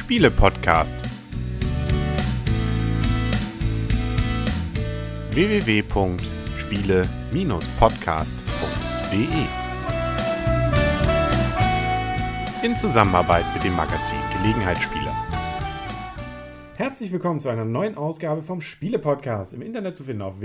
Spiele-Podcast. www.spiele-podcast.de in Zusammenarbeit mit dem Magazin Gelegenheitsspieler. Herzlich willkommen zu einer neuen Ausgabe vom Spiele-Podcast. Im Internet zu finden auf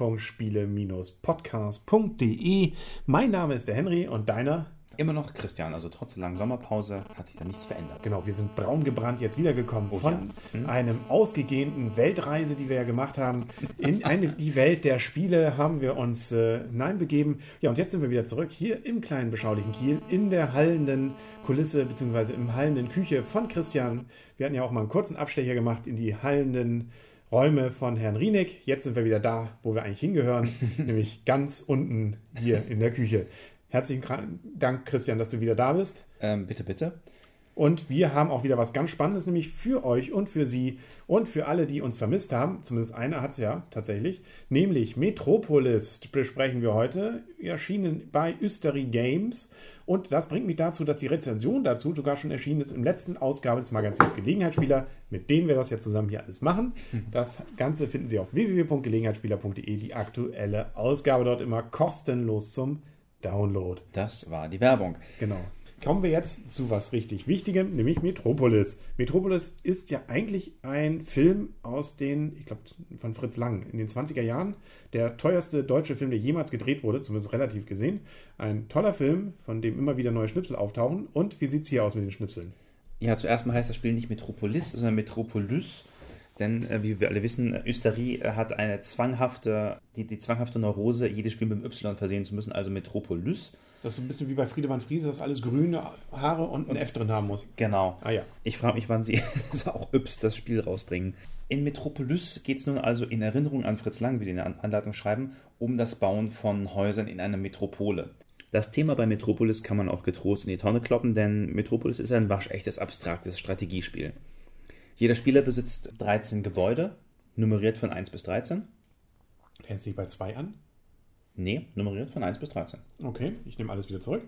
www.spiele-podcast.de. Mein Name ist der Henry und deiner? Immer noch Christian, also trotz der langen Sommerpause hat sich da nichts verändert. Genau, wir sind braun gebrannt jetzt wiedergekommen von einem ausgedehnten Weltreise, die wir ja gemacht haben. In die Welt der Spiele haben wir uns hineinbegeben. Ja, und jetzt sind wir wieder zurück hier im kleinen beschaulichen Kiel, in der hallenden Kulisse bzw. im hallenden Küche von Christian. Wir hatten ja auch mal einen kurzen Abstecher gemacht in die hallenden Räume von Herrn Rieneck. Jetzt sind wir wieder da, wo wir eigentlich hingehören, nämlich ganz unten hier in der Küche. Herzlichen Dank, Christian, dass du wieder da bist. Bitte, bitte. Und wir haben auch wieder was ganz Spannendes, nämlich für euch und für Sie und für alle, die uns vermisst haben. Zumindest einer hat es ja tatsächlich. Nämlich Metropolis besprechen wir heute, erschienen bei Ysteri Games. Und das bringt mich dazu, dass die Rezension dazu sogar schon erschienen ist im letzten Ausgabe des Magazins Gelegenheitsspieler, mit denen wir das jetzt zusammen hier alles machen. Das Ganze finden Sie auf www.gelegenheitsspieler.de, die aktuelle Ausgabe dort immer kostenlos zum Download. Das war die Werbung. Genau. Kommen wir jetzt zu was richtig Wichtigem, nämlich Metropolis. Metropolis ist ja eigentlich ein Film aus ich glaube, von Fritz Lang in den 20er Jahren. Der teuerste deutsche Film, der jemals gedreht wurde, zumindest relativ gesehen. Ein toller Film, von dem immer wieder neue Schnipsel auftauchen. Und wie sieht es hier aus mit den Schnipseln? Ja, zuerst mal heißt das Spiel nicht Metropolis, sondern Metropolis. Denn, wie wir alle wissen, Ysteri hat eine zwanghafte Neurose, jedes Spiel mit dem Y versehen zu müssen, also Metropolis. Das ist so ein bisschen wie bei Friedemann Friese, dass alles grüne Haare und ein F drin haben muss. Genau. Ah ja. Ich frage mich, wann sie auch das Spiel rausbringen. In Metropolis geht es nun also in Erinnerung an Fritz Lang, wie sie in der Anleitung schreiben, um das Bauen von Häusern in einer Metropole. Das Thema bei Metropolis kann man auch getrost in die Tonne kloppen, denn Metropolis ist ein waschechtes, abstraktes Strategiespiel. Jeder Spieler besitzt 13 Gebäude, nummeriert von 1 bis 13. Fängt es nicht bei 2 an? Nee, nummeriert von 1 bis 13. Okay, ich nehme alles wieder zurück.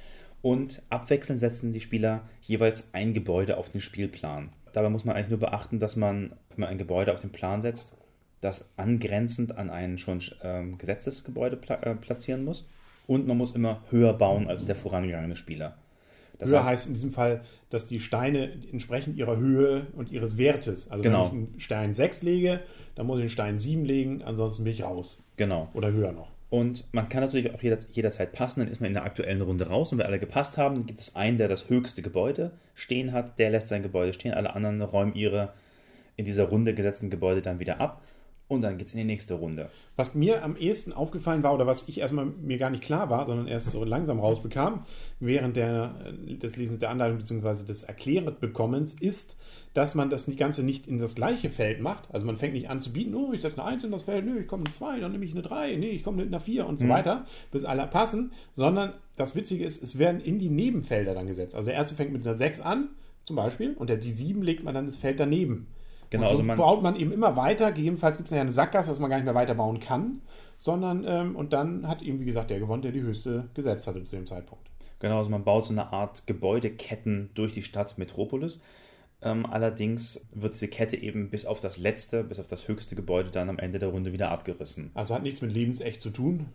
Und abwechselnd setzen die Spieler jeweils ein Gebäude auf den Spielplan. Dabei muss man eigentlich nur beachten, dass man, wenn man ein Gebäude auf den Plan setzt, das angrenzend an ein schon gesetztes Gebäude platzieren muss. Und man muss immer höher bauen als der vorangegangene Spieler. Das heißt in diesem Fall, dass die Steine entsprechend ihrer Höhe und ihres Wertes, also genau. Wenn ich einen Stein 6 lege, dann muss ich einen Stein 7 legen, ansonsten bin ich raus. Genau. Oder höher noch. Und man kann natürlich auch jederzeit passen, dann ist man in der aktuellen Runde raus und wenn alle gepasst haben, dann gibt es einen, der das höchste Gebäude stehen hat, der lässt sein Gebäude stehen, alle anderen räumen ihre in dieser Runde gesetzten Gebäude dann wieder ab. Und dann geht es in die nächste Runde. Was mir am ehesten aufgefallen war, oder was ich erstmal mir gar nicht klar war, sondern erst so langsam rausbekam, während des Lesens der Anleitung bzw. des Erklärtbekommens, ist, dass man das Ganze nicht in das gleiche Feld macht. Also man fängt nicht an zu bieten, ich setze eine 1 in das Feld, ich komme eine 2, dann nehme ich eine 3, ich komme mit einer 4 und so weiter, bis alle passen, sondern das Witzige ist, es werden in die Nebenfelder dann gesetzt. Also der erste fängt mit einer 6 an, zum Beispiel, und die 7 legt man dann ins Feld daneben. Genau, und so also baut man eben immer weiter. Gegebenenfalls gibt es ja eine Sackgasse, dass man gar nicht mehr weiterbauen kann, sondern und dann hat eben, wie gesagt, der gewonnen, der die höchste gesetzt hatte zu dem Zeitpunkt. Genau, also man baut so eine Art Gebäudeketten durch die Stadt Metropolis. Allerdings wird diese Kette eben bis auf das höchste Gebäude dann am Ende der Runde wieder abgerissen. Also hat nichts mit lebensecht zu tun.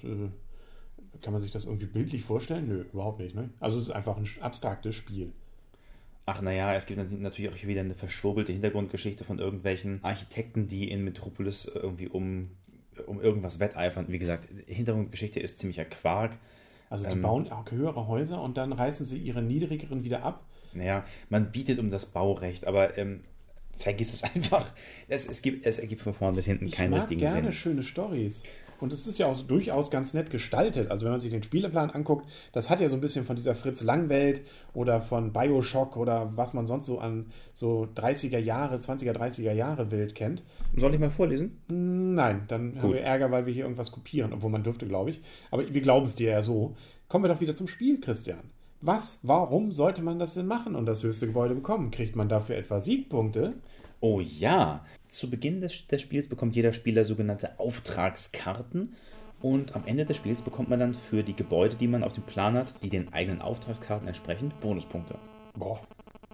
Kann man sich das irgendwie bildlich vorstellen? Nö, überhaupt nicht. Ne? Also es ist einfach ein abstraktes Spiel. Ach naja, es gibt natürlich auch wieder eine verschwurbelte Hintergrundgeschichte von irgendwelchen Architekten, die in Metropolis irgendwie um irgendwas wetteifern. Wie gesagt, Hintergrundgeschichte ist ziemlicher Quark. Also die bauen auch höhere Häuser und dann reißen sie ihre niedrigeren wieder ab? Naja, man bietet um das Baurecht, aber vergiss es einfach. Es ergibt von vorn bis hinten keinen richtigen Sinn. Ich mag gerne schöne Storys. Und es ist ja auch durchaus ganz nett gestaltet. Also wenn man sich den Spieleplan anguckt, das hat ja so ein bisschen von dieser Fritz-Lang-Welt oder von Bioshock oder was man sonst so an so 30er Jahre, 20er, 30er Jahre Welt kennt. Soll ich mal vorlesen? Nein, dann haben wir Ärger, weil wir hier irgendwas kopieren, obwohl man dürfte, glaube ich. Aber wir glauben es dir ja so. Kommen wir doch wieder zum Spiel, Christian. Warum sollte man das denn machen und das höchste Gebäude bekommen? Kriegt man dafür etwa Siegpunkte? Oh ja! Zu Beginn des Spiels bekommt jeder Spieler sogenannte Auftragskarten und am Ende des Spiels bekommt man dann für die Gebäude, die man auf dem Plan hat, die den eigenen Auftragskarten entsprechend Bonuspunkte. Boah,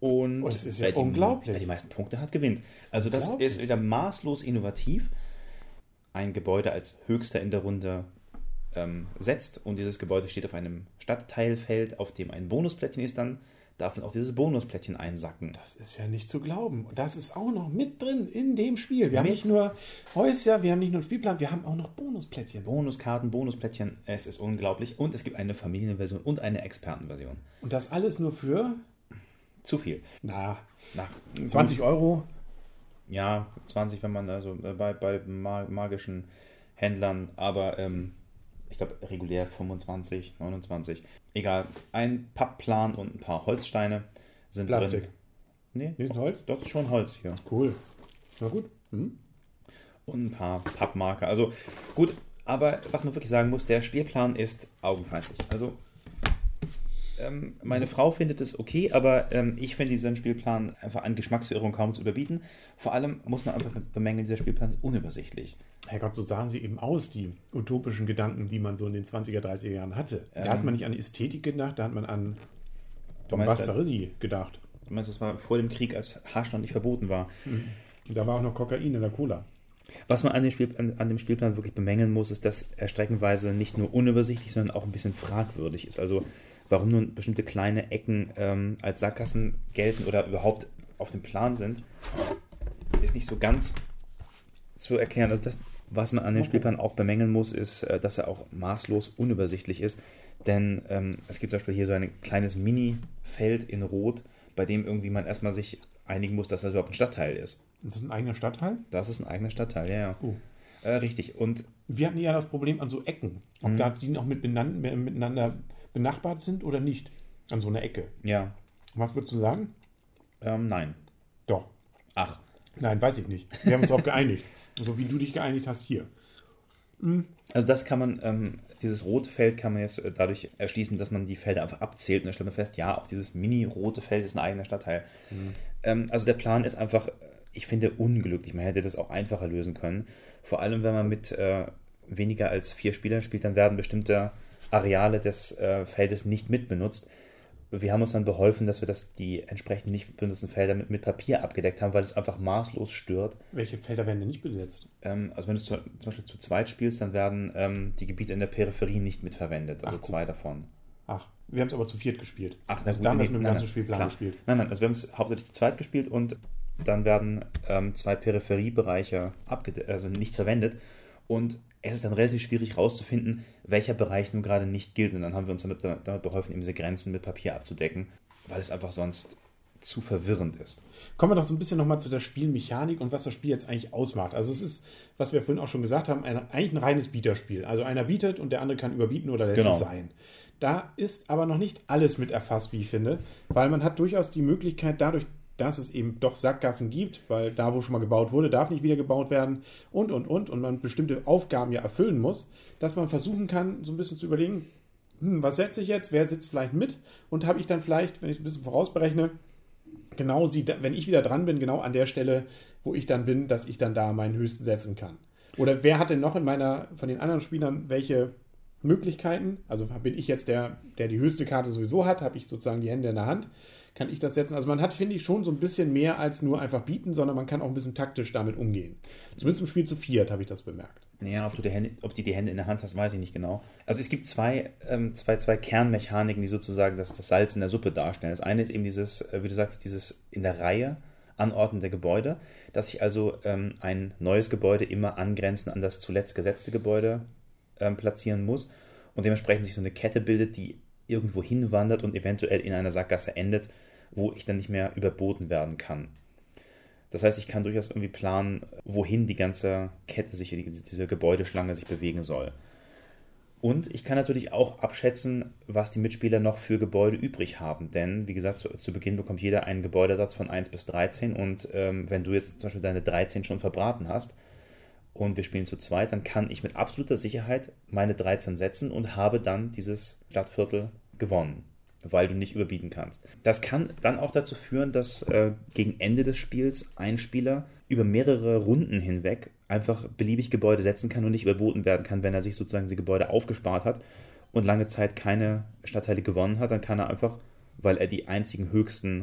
Und das ist ja unglaublich. Wer die meisten Punkte hat, gewinnt. Also das ist wieder maßlos innovativ. Ein Gebäude als höchster in der Runde setzt und dieses Gebäude steht auf einem Stadtteilfeld, auf dem ein Bonusplättchen ist, dann darf man auch dieses Bonusplättchen einsacken. Das ist ja nicht zu glauben. Und das ist auch noch mit drin in dem Spiel. Wir haben nicht nur Häuser, wir haben nicht nur einen Spielplan, wir haben auch noch Bonusplättchen. Bonuskkarten, Bonusplättchen, es ist unglaublich. Und es gibt eine Familienversion und eine Expertenversion. Und das alles nur für? Zu viel. Nach 20 Euro? Ja, 20, wenn man also bei magischen Händlern, aber ich glaube regulär 25, 29. Egal, ein Pappplan und ein paar Holzsteine sind Plastik. drin. Nee, ist Holz? Das ist schon Holz hier. Cool. Na gut. Und ein paar Pappmarker. Also gut, aber was man wirklich sagen muss, der Spielplan ist augenfeindlich. Also meine Frau findet es okay, aber ich finde diesen Spielplan einfach an Geschmacksverirrung kaum zu überbieten. Vor allem muss man einfach bemängeln, dieser Spielplan ist unübersichtlich. Herrgott, so sahen sie eben aus, die utopischen Gedanken, die man so in den 20er, 30er Jahren hatte. Da hat man nicht an Ästhetik gedacht, da hat man an Bastardi gedacht. Du meinst, das war vor dem Krieg, als Hasch noch nicht verboten war. Da war auch noch Kokain in der Cola. Was man an dem Spielplan wirklich bemängeln muss, ist, dass er streckenweise nicht nur unübersichtlich, sondern auch ein bisschen fragwürdig ist. Also warum nun bestimmte kleine Ecken als Sackgassen gelten oder überhaupt auf dem Plan sind, ist nicht so ganz zu erklären. Also das, was man an dem Spielplan auch bemängeln muss, ist, dass er auch maßlos unübersichtlich ist. Denn es gibt zum Beispiel hier so ein kleines Mini-Feld in Rot, bei dem irgendwie man erstmal sich einigen muss, dass das überhaupt ein Stadtteil ist. Das ist ein eigener Stadtteil? Das ist ein eigener Stadtteil, ja. Richtig. Und wir hatten ja das Problem an so Ecken. Ob da die noch miteinander benachbart sind oder nicht. An so einer Ecke. Ja. Was würdest du sagen? Nein. Doch. Ach. Nein, weiß ich nicht. Wir haben uns darauf geeinigt. So wie du dich geeinigt hast hier. Also das kann man, dieses rote Feld kann man jetzt dadurch erschließen, dass man die Felder einfach abzählt und dann stellt man fest, ja, auch dieses mini-rote Feld ist ein eigener Stadtteil. Also der Plan ist einfach, ich finde, unglücklich. Man hätte das auch einfacher lösen können. Vor allem, wenn man mit weniger als 4 Spielern spielt, dann werden bestimmte Areale des Feldes nicht mitbenutzt. Wir haben uns dann beholfen, dass wir die entsprechend nicht benutzten Felder mit Papier abgedeckt haben, weil es einfach maßlos stört. Welche Felder werden denn nicht besetzt? Also wenn du zum Beispiel zu zweit spielst, dann werden die Gebiete in der Peripherie nicht mitverwendet, also 2 davon. Ach, wir haben es aber zu 4 gespielt. Ach, also da haben wir es mit dem ganzen Spielplan gespielt. Nein, also wir haben es hauptsächlich zu zweit gespielt und dann werden 2 Peripheriebereiche nicht verwendet und es ist dann relativ schwierig herauszufinden, welcher Bereich nun gerade nicht gilt. Und dann haben wir uns damit beholfen, eben diese Grenzen mit Papier abzudecken, weil es einfach sonst zu verwirrend ist. Kommen wir doch so ein bisschen nochmal zu der Spielmechanik und was das Spiel jetzt eigentlich ausmacht. Also es ist, was wir vorhin auch schon gesagt haben, eigentlich ein reines Bieterspiel. Also einer bietet und der andere kann überbieten oder lässt es sein. Da ist aber noch nicht alles mit erfasst, wie ich finde, weil man hat durchaus die Möglichkeit, dadurch, dass es eben doch Sackgassen gibt, weil da, wo schon mal gebaut wurde, darf nicht wieder gebaut werden und man bestimmte Aufgaben ja erfüllen muss, dass man versuchen kann, so ein bisschen zu überlegen, was setze ich jetzt, wer sitzt vielleicht mit und habe ich dann vielleicht, wenn ich es ein bisschen vorausberechne, genau wenn ich wieder dran bin, genau an der Stelle, wo ich dann bin, dass ich dann da meinen höchsten setzen kann. Oder wer hat denn noch von den anderen Spielern welche Möglichkeiten? Also bin ich jetzt der die höchste Karte sowieso hat, habe ich sozusagen die Hände in der Hand, kann ich das setzen. Also man hat, finde ich, schon so ein bisschen mehr als nur einfach bieten, sondern man kann auch ein bisschen taktisch damit umgehen. Zumindest im Spiel zu 4 habe ich das bemerkt. Ja, ob du die Hände in der Hand hast, weiß ich nicht genau. Also es gibt zwei Kernmechaniken, die sozusagen das Salz in der Suppe darstellen. Das eine ist eben dieses, wie du sagst, dieses in der Reihe Anordnen der Gebäude, dass sich also ein neues Gebäude immer angrenzend an das zuletzt gesetzte Gebäude platzieren muss und dementsprechend sich so eine Kette bildet, die irgendwo hinwandert und eventuell in einer Sackgasse endet, wo ich dann nicht mehr überboten werden kann. Das heißt, ich kann durchaus irgendwie planen, wohin die ganze Kette diese Gebäudeschlange sich bewegen soll. Und ich kann natürlich auch abschätzen, was die Mitspieler noch für Gebäude übrig haben. Denn, wie gesagt, zu Beginn bekommt jeder einen Gebäudesatz von 1 bis 13 und wenn du jetzt zum Beispiel deine 13 schon verbraten hast und wir spielen zu zweit, dann kann ich mit absoluter Sicherheit meine 13 setzen und habe dann dieses Stadtviertel gewonnen, weil du nicht überbieten kannst. Das kann dann auch dazu führen, dass gegen Ende des Spiels ein Spieler über mehrere Runden hinweg einfach beliebig Gebäude setzen kann und nicht überboten werden kann, wenn er sich sozusagen die Gebäude aufgespart hat und lange Zeit keine Stadtteile gewonnen hat, dann kann er einfach, weil er die einzigen höchsten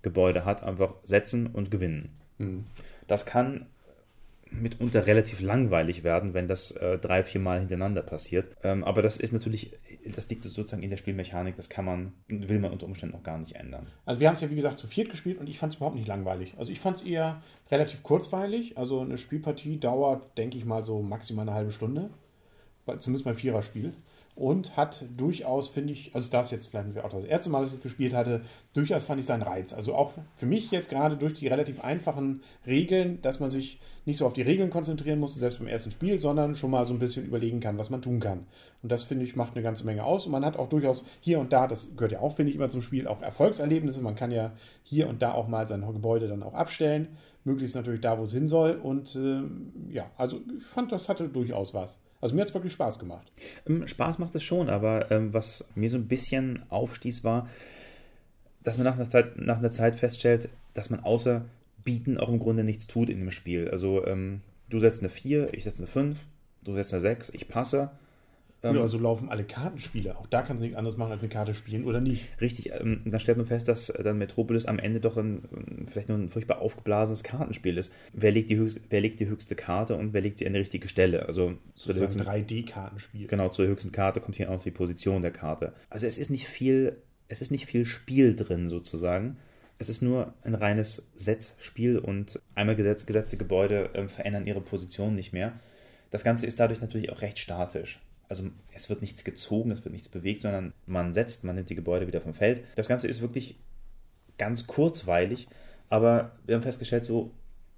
Gebäude hat, einfach setzen und gewinnen. Das kann mitunter relativ langweilig werden, wenn das 3-4 Mal hintereinander passiert. Aber das ist natürlich, das liegt sozusagen in der Spielmechanik, das will man unter Umständen auch gar nicht ändern. Also wir haben es ja wie gesagt zu viert gespielt und ich fand es überhaupt nicht langweilig. Also ich fand es eher relativ kurzweilig. Also eine Spielpartie dauert, denke ich mal, so maximal eine halbe Stunde. Zumindest beim Viererspiel. Und hat durchaus, finde ich, also das jetzt vielleicht auch das erste Mal, dass ich es gespielt hatte, durchaus fand ich seinen Reiz. Also auch für mich jetzt gerade durch die relativ einfachen Regeln, dass man sich nicht so auf die Regeln konzentrieren muss, selbst beim ersten Spiel, sondern schon mal so ein bisschen überlegen kann, was man tun kann. Und das, finde ich, macht eine ganze Menge aus. Und man hat auch durchaus hier und da, das gehört ja auch, finde ich, immer zum Spiel, auch Erfolgserlebnisse. Man kann ja hier und da auch mal sein Gebäude dann auch abstellen. Möglichst natürlich da, wo es hin soll. Und also ich fand, das hatte durchaus was. Also mir hat es wirklich Spaß gemacht. Spaß macht es schon, aber was mir so ein bisschen aufstieß war, dass man nach einer Zeit feststellt, dass man außer Bieten auch im Grunde nichts tut in dem Spiel. Also du setzt eine 4, ich setze eine 5, du setzt eine 6, ich passe. Also laufen alle Kartenspiele. Auch da kannst du nichts anderes machen, als eine Karte spielen, oder nicht? Richtig, dann stellt man fest, dass dann Metropolis am Ende doch vielleicht nur ein furchtbar aufgeblasenes Kartenspiel ist. Wer legt die höchste Karte und wer legt sie an die richtige Stelle? Also zu der höchsten 3D-Kartenspiel. Genau, zur höchsten Karte kommt hier auch die Position der Karte. Also es ist nicht viel Spiel drin sozusagen. Es ist nur ein reines Setzspiel und einmal gesetzte Gebäude verändern ihre Position nicht mehr. Das Ganze ist dadurch natürlich auch recht statisch. Also es wird nichts gezogen, es wird nichts bewegt, sondern man nimmt die Gebäude wieder vom Feld. Das Ganze ist wirklich ganz kurzweilig, aber wir haben festgestellt, so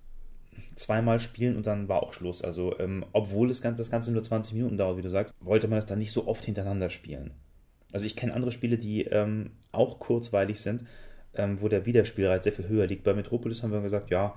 2-mal spielen und dann war auch Schluss. Also obwohl das Ganze nur 20 Minuten dauert, wie du sagst, wollte man es dann nicht so oft hintereinander spielen. Also ich kenne andere Spiele, die auch kurzweilig sind, wo der Wiederspielreiz sehr viel höher liegt. Bei Metropolis haben wir gesagt, ja,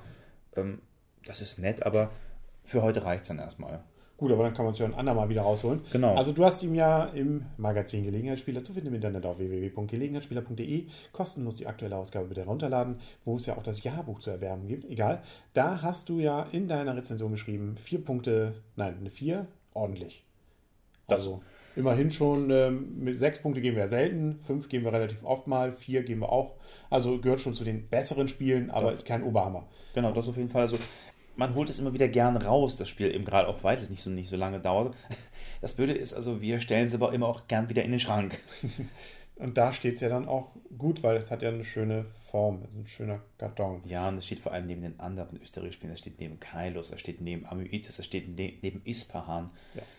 das ist nett, aber für heute reicht es dann erstmal. Gut, aber dann kann man es ja ein andermal wieder rausholen. Genau. Also du hast ihm ja im Magazin Gelegenheitsspieler zu finden im Internet auf www.gelegenheitsspieler.de. Kostenlos die aktuelle Ausgabe bitte herunterladen, wo es ja auch das Jahrbuch zu erwerben gibt. Egal. Da hast du ja in deiner Rezension geschrieben, 4 Punkte, nein, eine 4, ordentlich. Also immerhin schon, mit 6 Punkte geben wir ja selten, 5 geben wir relativ oft mal, 4 geben wir auch. Also gehört schon zu den besseren Spielen, aber ist kein Oberhammer. Genau, das auf jeden Fall. Also man holt es immer wieder gern raus, das Spiel, eben gerade auch, weil es nicht so lange dauert. Das Blöde ist, also wir stellen es aber immer auch gern wieder in den Schrank. Und da steht es ja dann auch gut, weil es hat ja eine schöne Form, also ein schöner Karton. Ja, und es steht vor allem neben den anderen Österreich-Spielen, es steht neben Kailos, es steht neben Amytis, es steht neben Ispahan,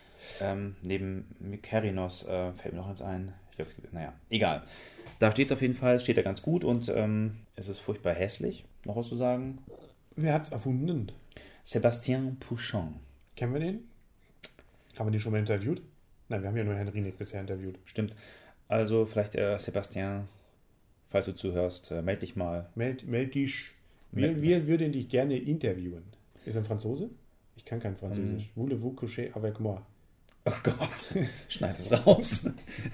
neben Mykerinos, fällt mir noch eins ein. Ich glaube, egal. Da steht es auf jeden Fall, steht da ganz gut und es ist furchtbar hässlich. Noch was zu sagen? Wer hat es erfunden? Sébastien Pouchon. Kennen wir den? Haben wir den schon mal interviewt? Nein, wir haben ja nur Herrn Rieneck bisher interviewt. Stimmt. Also vielleicht Sébastien, falls du zuhörst, meld dich mal. Meld dich. Wir würden dich gerne interviewen. Ist er ein Franzose? Ich kann kein Französisch. Voulez-vous coucher avec moi? Oh Gott, schneid es raus.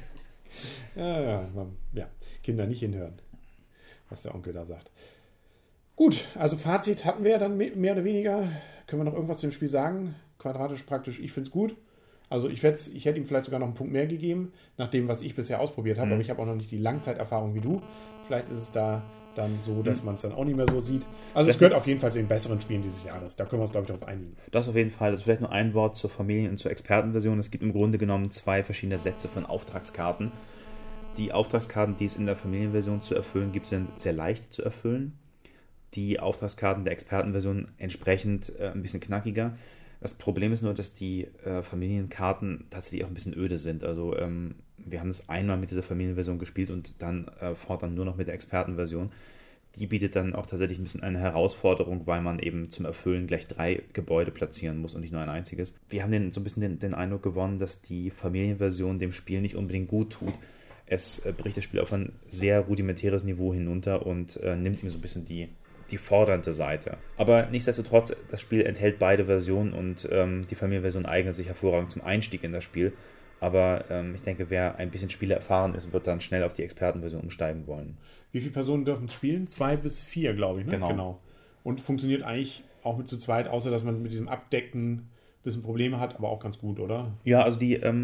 Ja, Kinder nicht hinhören, was der Onkel da sagt. Gut, also Fazit hatten wir ja dann mehr oder weniger. Können wir noch irgendwas zu dem Spiel sagen? Quadratisch, praktisch, ich finde es gut. Also ich hätte ihm vielleicht sogar noch einen Punkt mehr gegeben, nach dem, was ich bisher ausprobiert habe. Aber ich habe auch noch nicht die Langzeiterfahrung wie du. Vielleicht ist es da dann so, dass man es dann auch nicht mehr so sieht. Also es gehört auf jeden Fall zu den besseren Spielen dieses Jahres. Da können wir uns, glaube ich, darauf einigen. Das auf jeden Fall. Das ist vielleicht nur ein Wort zur Familien- und zur Expertenversion. Es gibt im Grunde genommen 2 verschiedene Sätze von Auftragskarten. Die Auftragskarten, die es in der Familienversion zu erfüllen gibt, sind sehr leicht zu erfüllen. Die Auftragskarten der Expertenversion entsprechend ein bisschen knackiger. Das Problem ist nur, dass die Familienkarten tatsächlich auch ein bisschen öde sind. Also wir haben es einmal mit dieser Familienversion gespielt und dann fortan nur noch mit der Expertenversion. Die bietet dann auch tatsächlich ein bisschen eine Herausforderung, weil man eben zum Erfüllen gleich 3 Gebäude platzieren muss und nicht nur ein einziges. Wir haben so ein bisschen den Eindruck gewonnen, dass die Familienversion dem Spiel nicht unbedingt gut tut. Es bricht das Spiel auf ein sehr rudimentäres Niveau hinunter und nimmt ihm so ein bisschen die fordernde Seite. Aber nichtsdestotrotz, das Spiel enthält beide Versionen und die Familienversion eignet sich hervorragend zum Einstieg in das Spiel. Aber ich denke, wer ein bisschen spielerfahren ist, wird dann schnell auf die Expertenversion umsteigen wollen. Wie viele Personen dürfen es spielen? 2 bis 4, glaube ich. Ne? Genau. Und funktioniert eigentlich auch mit zu zweit, außer dass man mit diesem Abdecken ein bisschen Probleme hat, aber auch ganz gut, oder? Ja, also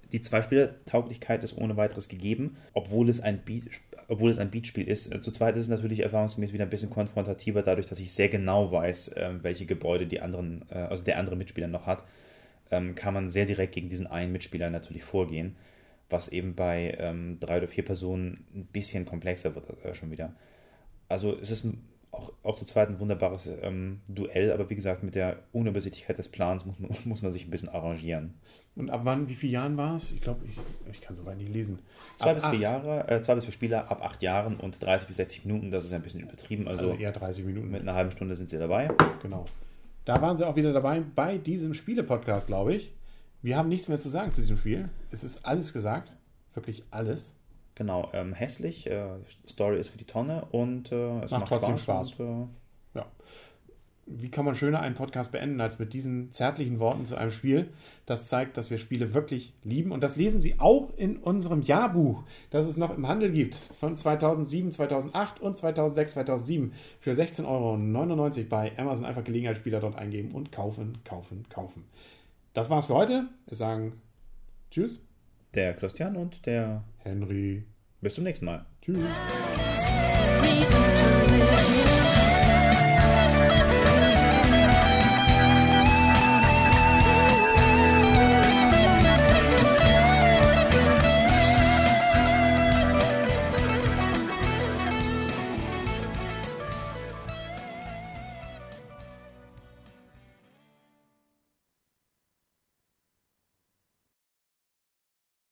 Die Zwei-Spieler-Tauglichkeit ist ohne weiteres gegeben, obwohl es ein Beatspiel ist. Zu zweit ist es natürlich erfahrungsgemäß wieder ein bisschen konfrontativer, dadurch, dass ich sehr genau weiß, welche Gebäude der andere Mitspieler noch hat, kann man sehr direkt gegen diesen einen Mitspieler natürlich vorgehen, was eben bei 3 oder 4 Personen ein bisschen komplexer wird schon wieder. Also es ist auch zu zweit ein wunderbares Duell, aber wie gesagt, mit der Unübersichtlichkeit des Plans muss man sich ein bisschen arrangieren. Und ab wann, wie viele Jahren war es? Ich glaube, ich kann so weit nicht lesen. 2 bis 4 Spieler ab 8 Jahren und 30 bis 60 Minuten, das ist ein bisschen übertrieben. Also eher 30 Minuten. Mit einer halben Stunde sind sie dabei. Genau. Da waren sie auch wieder dabei bei diesem Spiele-Podcast, glaube ich. Wir haben nichts mehr zu sagen zu diesem Spiel. Es ist alles gesagt. Wirklich alles. Genau, hässlich, Story ist für die Tonne und es macht trotzdem Spaß. Ja. Wie kann man schöner einen Podcast beenden als mit diesen zärtlichen Worten zu einem Spiel? Das zeigt, dass wir Spiele wirklich lieben. Und das lesen Sie auch in unserem Jahrbuch, das es noch im Handel gibt. Von 2007, 2008 und 2006, 2007 für 16,99 € bei Amazon. Einfach Gelegenheitsspieler dort eingeben und kaufen. Das war's für heute. Wir sagen Tschüss. Der Christian und der Henry. Bis zum nächsten Mal. Tschüss.